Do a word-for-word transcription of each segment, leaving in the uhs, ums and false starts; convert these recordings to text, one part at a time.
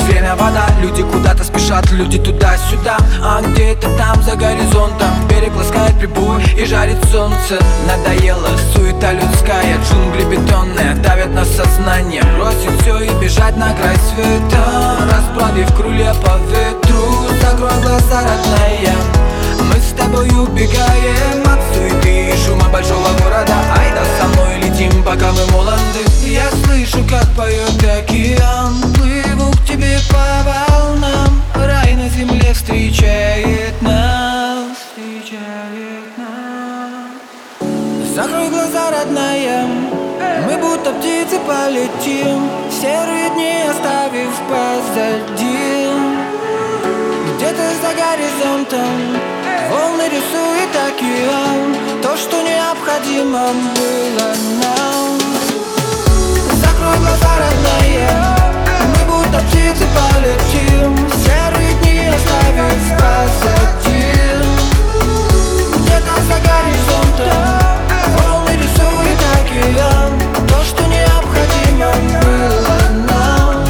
время вода. Люди куда-то спешат, люди туда-сюда. А где-то там за горизонтом берег ласкает прибой и жарит солнце. Надоела суета людская, джунгли бетонные давят на сознание. Бросить все и бежать на край света, расправив крылья по ветру. Закрой глаза, родная, мы с тобой убегаем от суеты и шума большого города. Айда со мной летим, пока мы молоды. Я слышу, как поет океан, плыву к тебе по волнам. Рай на земле встречает нас, встречает нас. Закрой глаза, родная, мы будто птицы полетим, серые дни оставив позади. Где-то за горизонтом волны рисует океан, то, что необходимо было нам. Закрой глаза, родная, мы будто птицы полетим, серые дни оставив позади. Где-то за горизонтом волны рисует океан, то, что необходимо было нам.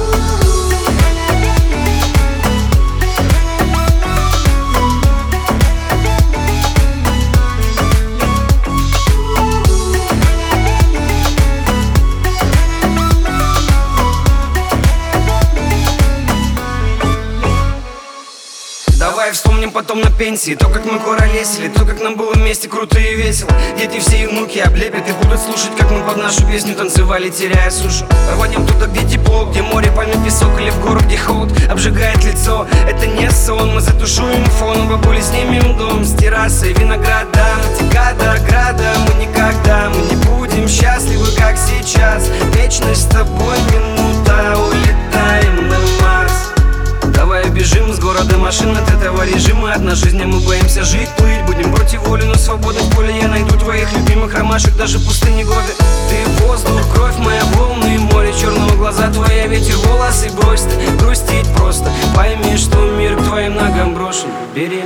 Давай вспомним потом на пенсии то, как мы куролесили, то, как нам было вместе круто и весело. Дети все и внуки облепят и будут слушать, как мы под нашу песню танцевали, теряя сушу. Рванем туда, где тепло, где море, пальмы, песок, или в гору, где холод обжигает лицо. Это не сон, мы затушуем фон, у бабули снимем дом с террасой винограда. Натека до ограда, мы никогда, мы не будем счастливы, как сейчас. Вечность с тобой минута, улетаем на Марс. Давай убежим с города машин от этого режима. Одна жизнь, а мы боимся жить, плыть. Будем против воли, но свободны в поле. Я найду твоих любимых ромашек даже в пустыне годы. Ты воздух, кровь моя, волны и море черного глаза твоя, ветер, волосы брось ты. Грустить просто, пойми, что мир к твоим ногам брошен. Бери.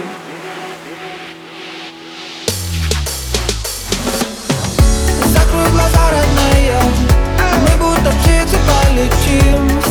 Закрой глаза, родная, мы будто птицы полетим,